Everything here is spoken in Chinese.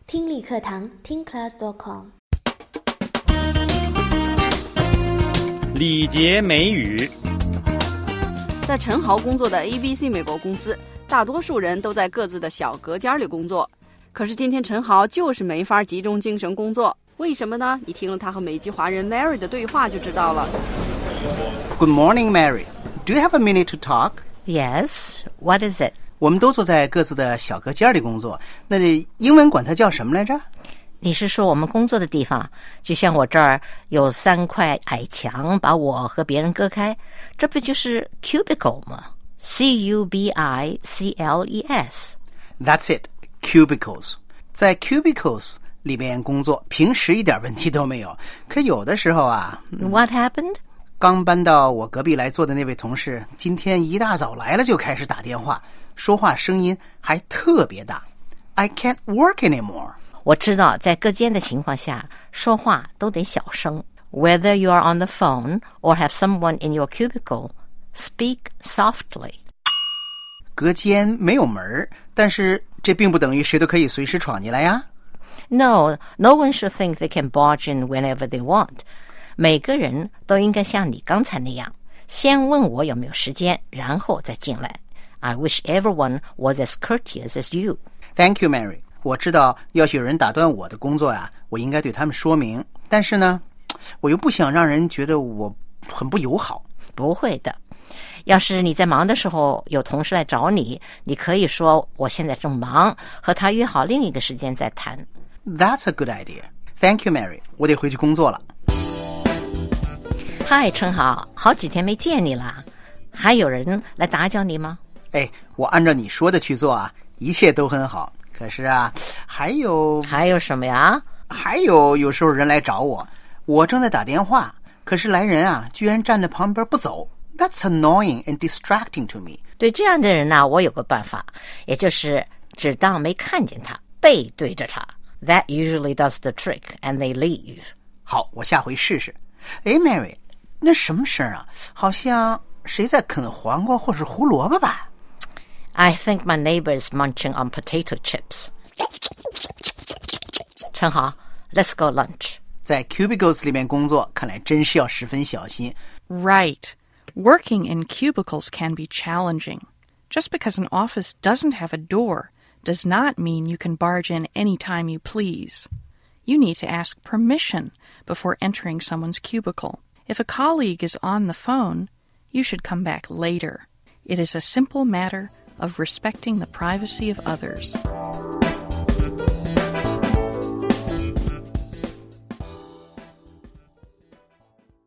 听力课堂听 class.com。 礼节美语。 在陈豪工作的 ABC 美国公司，大多数人都在各自的小隔间里工作。可是今天陈豪就是没法集中精神工作，为什么呢？你听了他和美籍华人 Mary 的对话就知道了。 Good morning, Mary. Do you have a minute to talk? Yes, what is it? 我们都坐在各自的小隔间里工作，那英文管它叫什么来着？ 你是说我们工作的地方，就像我这儿有3块矮墙把我和别人隔开，这不就是 cubicle 吗？ Cubicles. That's it, cubicles. 在 cubicles 里面工作，平时一点问题都没有。可有的时候啊 What happened? 刚搬到我隔壁来坐的那位同事，今天一大早来了就开始打电话，说话声音还特别大。I can't work anymore. 我知道在隔间的情况下，说话都得小声。Whether you are on the phone or have someone in your cubicle, speak softly. 隔间没有门，但是这并不等于谁都可以随时闯进来呀。 No one should think they can barge in whenever they want. 每个人都应该像你刚才那样，先问我有没有时间，然后再进来。I wish everyone was as courteous as you. Thank you, Mary. 我知道要是有人打断我的工作呀，我应该对他们说明，但是呢，我又不想让人觉得我很不友好。 不会的，要是你在忙的时候有同事来找你，你可以说我现在正忙，和他约好另一个时间再谈。 That's a good idea. Thank you, Mary. 我得回去工作了。 嗨，陈豪，好几天没见你了，还有人来打搅你吗？ 我按照你说的去做啊，一切都很好。可是啊，还有什么呀？ 还有时候人来找我，我正在打电话，可是来人啊，居然站在旁边不走。That's annoying and distracting to me. 对这样的人呢，我有个办法，也就是只当没看见他，背对着他。That usually does the trick, and they leave. 好，我下回试试。Mary， 那什么声啊？好像谁在啃黄瓜或是胡萝卜吧？ I think my neighbor is munching on potato chips. 陈豪 let's go lunch. 在 cubicles 里面工作，看来真是要十分小心。 Right. Working in cubicles can be challenging. Just because an office doesn't have a door does not mean you can barge in anytime you please. You need to ask permission before entering someone's cubicle. If a colleague is on the phone, you should come back later. It is a simple matter of respecting the privacy of others.